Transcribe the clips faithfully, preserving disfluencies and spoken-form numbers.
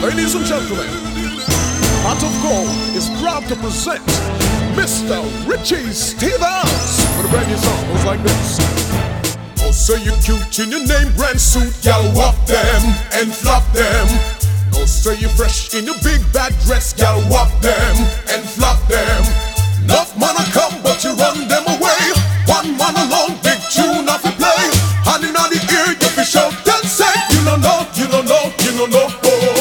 Ladies and gentlemen, Pot of Gold is proud to present Mister Richie Stephens with a brand new song. Goes like this. Oh, say you cute in your name brand suit, y'all walk them and flop them. Oh, say you fresh in your big bad dress, y'all walk them and flop them. Enough man a come, but you run them away. One man alone, big tune off you play. Hand in the ear, you fish out and say, you don't know, you don't know, you don't know.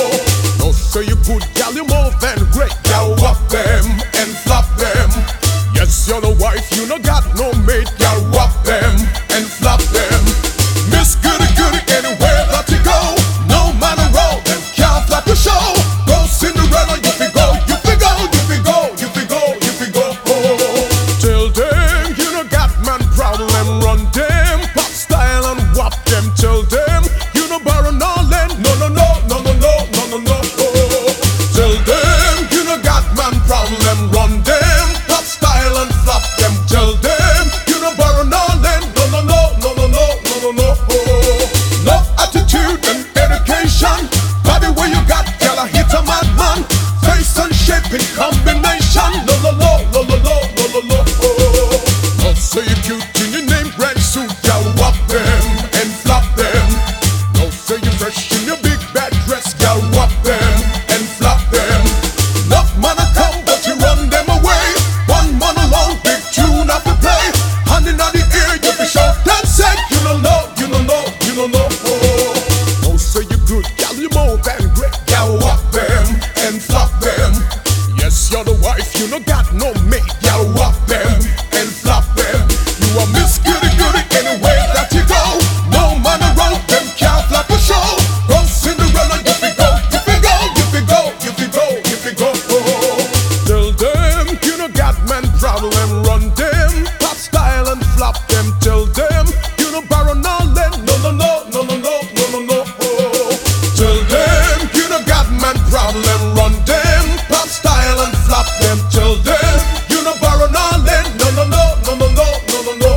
Oh, oh say you good, gal, you more than great. Y'all walk them and flop them. Yes, you're the wife, you no got no mate. Y'all walk them and flop them. Miss Goody Goody, anywhere that you go, no matter road, them can't flop your show. Go Cinderella, you fi go, you fi go, you fi go, you fi go, you fi go. Oh, till then, you no got man problem, run them, pop style and whop them. Till then, you no borrow no land, no no no no no no no no no. Oh, till then, you no got man problem, run them, pop style and flop them. Till then, you no borrow no land, no no no no no no no no no. Oh, no attitude and education, body where you got, girl, I hit a madman. Face and shape in combination, no no no no no no no no no. Oh, oh say you cute in your name brand suit, y'all walk them and flop them. No say you fresh in your big bad dress, y'all walk them and flop them. Enough man a come, but you run them away. One man alone, big tune off the play. Hand in the ear, you fish out and say, you don't know, you don't know, you don't know. Oh, no say you good, gal, you more than great. Y'all walk them and flop them. Yes, you're the wife, you no got no mate. Y'all walk them and flop them. You are Miss Goody Goody anywhere that you go. No man around them can't flop a show. Go Cinderella, you fi go, you fi go, you fi go, you fi go, you fi go. Oh, till them, you no got man problem, run them, pop style and flop them. Till them, you no borrow no land, no no no no no no no no no. Oh, till them, you no got man problem, run them, pop style and flop them. Till them, you no borrow no land, no no no no no no no no no.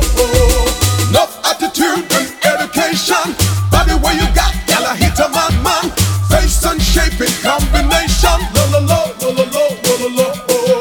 Oh, enough attitude and education, body where you got, gal, I hit a madman. Face and shape in combination, no no no no no no no no no.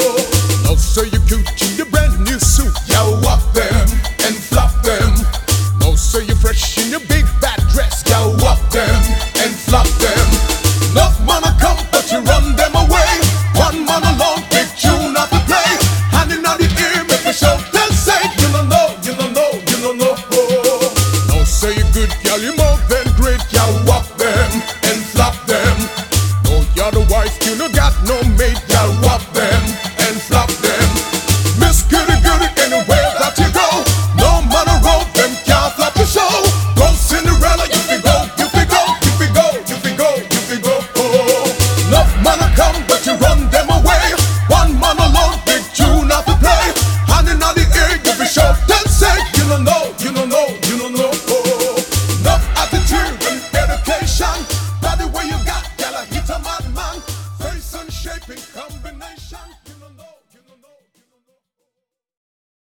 Oh, now say you cute in your brand new suit, y'all walk them and flop them. Now say you fresh in your big bad dress, y'all walk them and flop them. Enough man a come, but you run them away. One man alone, big tune off the play. Hand in the ear, make me shout and say, you don't know, you don't know, you don't know. Oh, now say you good, y'all, you more than great. Y'all walk them and flop them. No, you're the wife, you no got no mate. Y'all walk them and flop them. Miss Goody Goody anywhere that you go, no matter road, them can't flop your show. Go Cinderella, you fi go, you fi go, you fi go, you fi go, you fi go. Oh, enough man a come, but you run them away. One man alone, big tune off the play. Hand in the ear, you fi shout and say, you don't know.